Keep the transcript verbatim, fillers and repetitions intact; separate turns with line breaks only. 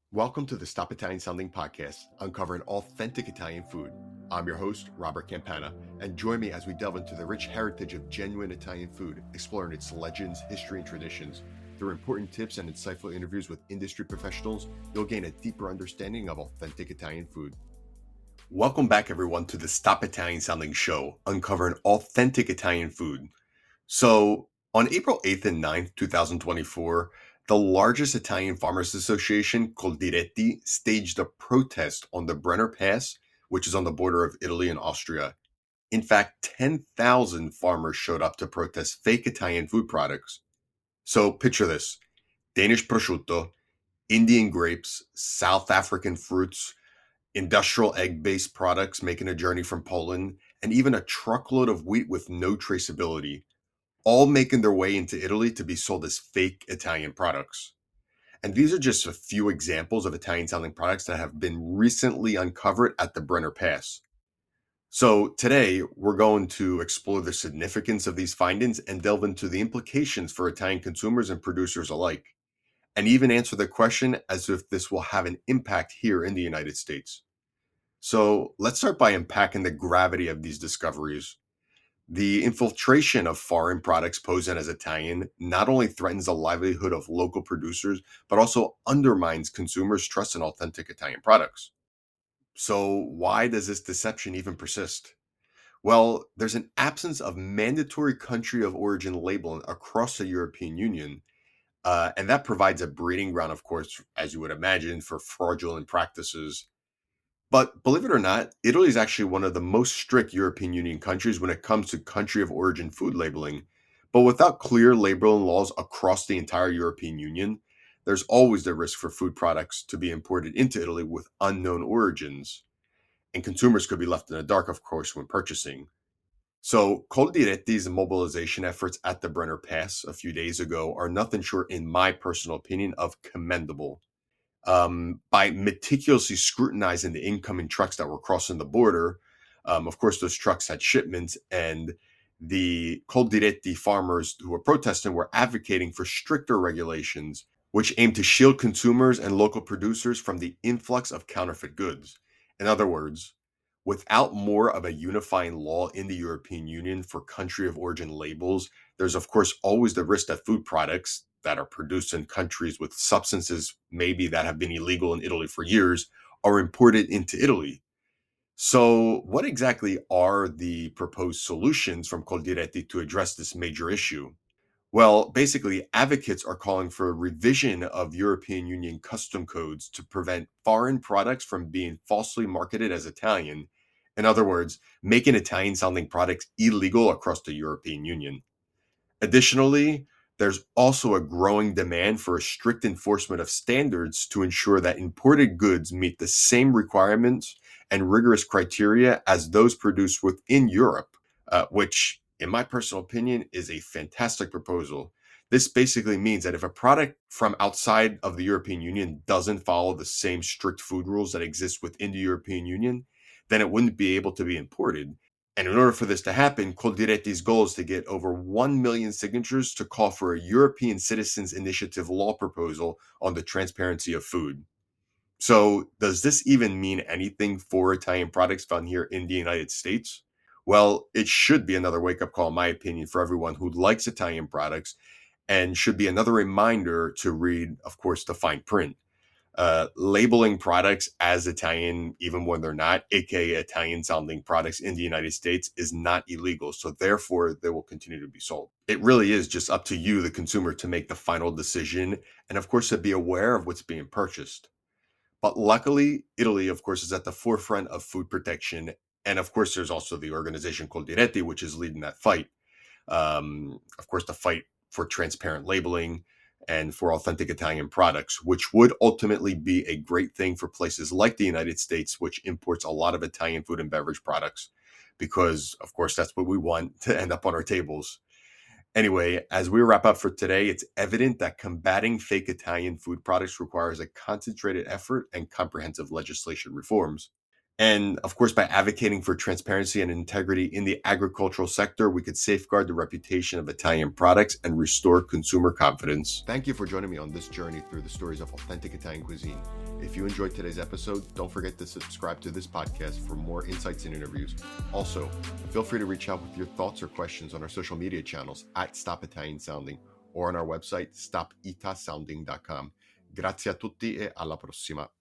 Welcome to the Stop Italian Sounding podcast, uncovering authentic Italian food. I'm your host, Robert Campana, and join me as we delve into the rich heritage of genuine Italian food, exploring its legends, history, and traditions. Through important tips and insightful interviews with industry professionals, you'll gain a deeper understanding of authentic Italian food. Welcome back, everyone, to the Stop Italian Sounding show, uncovering authentic Italian food. So, on April eighth and ninth, twenty twenty-four, the largest Italian Farmers Association, Coldiretti, staged a protest on the Brenner Pass, which is on the border of Italy and Austria. In fact, ten thousand farmers showed up to protest fake Italian food products. So picture this: Danish prosciutto, Indian grapes, South African fruits, industrial egg-based products making a journey from Poland, and even a truckload of wheat with no traceability, all making their way into Italy to be sold as fake Italian products. And these are just a few examples of Italian-sounding products that have been recently uncovered at the Brenner Pass. So today, we're going to explore the significance of these findings and delve into the implications for Italian consumers and producers alike, and even answer the question as if this will have an impact here in the United States. So let's start by unpacking the gravity of these discoveries. The infiltration of foreign products posing as Italian not only threatens the livelihood of local producers, but also undermines consumers' trust in authentic Italian products. So, why does this deception even persist? Well, there's an absence of mandatory country of origin labeling across the European Union, uh, and that provides a breeding ground, of course, as you would imagine, for fraudulent practices. But believe it or not, Italy is actually one of the most strict European Union countries when it comes to country of origin food labeling. But without clear labeling laws across the entire European Union, there's always the risk for food products to be imported into Italy with unknown origins. And consumers could be left in the dark, of course, when purchasing. So, Coldiretti's mobilization efforts at the Brenner Pass a few days ago are nothing short, in my personal opinion, of commendable. Um, by meticulously scrutinizing the incoming trucks that were crossing the border. Um, of course, those trucks had shipments, and the Coldiretti farmers who were protesting were advocating for stricter regulations, which aim to shield consumers and local producers from the influx of counterfeit goods. In other words, without more of a unifying law in the European Union for country of origin labels, there's of course always the risk that food products that are produced in countries with substances maybe that have been illegal in Italy for years are imported into Italy. So, what exactly are the proposed solutions from Coldiretti to address this major issue? Well, basically, advocates are calling for a revision of European Union custom codes to prevent foreign products from being falsely marketed as Italian. In other words, making Italian sounding products illegal across the European Union. Additionally, there's also a growing demand for a strict enforcement of standards to ensure that imported goods meet the same requirements and rigorous criteria as those produced within Europe, uh, which, in my personal opinion, is a fantastic proposal. This basically means that if a product from outside of the European Union doesn't follow the same strict food rules that exist within the European Union, then it wouldn't be able to be imported. And in order for this to happen, Coldiretti's goal is to get over one million signatures to call for a European Citizens Initiative law proposal on the transparency of food. So, does this even mean anything for Italian products found here in the United States? Well, it should be another wake-up call, in my opinion, for everyone who likes Italian products, and should be another reminder to read, of course, the fine print. Uh, labeling products as Italian, even when they're not, aka Italian sounding products in the United States, is not illegal. So therefore, they will continue to be sold. It really is just up to you, the consumer, to make the final decision. And of course, to be aware of what's being purchased. But luckily, Italy, of course, is at the forefront of food protection. And of course, there's also the organization Coldiretti, which is leading that fight. Um, of course, the fight for transparent labeling and for authentic Italian products, which would ultimately be a great thing for places like the United States, which imports a lot of Italian food and beverage products, because, of course, that's what we want to end up on our tables. Anyway, as we wrap up for today, it's evident that combating fake Italian food products requires a concentrated effort and comprehensive legislation reforms. And of course, by advocating for transparency and integrity in the agricultural sector, we could safeguard the reputation of Italian products and restore consumer confidence. Thank you for joining me on this journey through the stories of authentic Italian cuisine. If you enjoyed today's episode, don't forget to subscribe to this podcast for more insights and interviews. Also, feel free to reach out with your thoughts or questions on our social media channels at Stop Italian Sounding or on our website, stop ita sounding dot com. Grazie a tutti e alla prossima.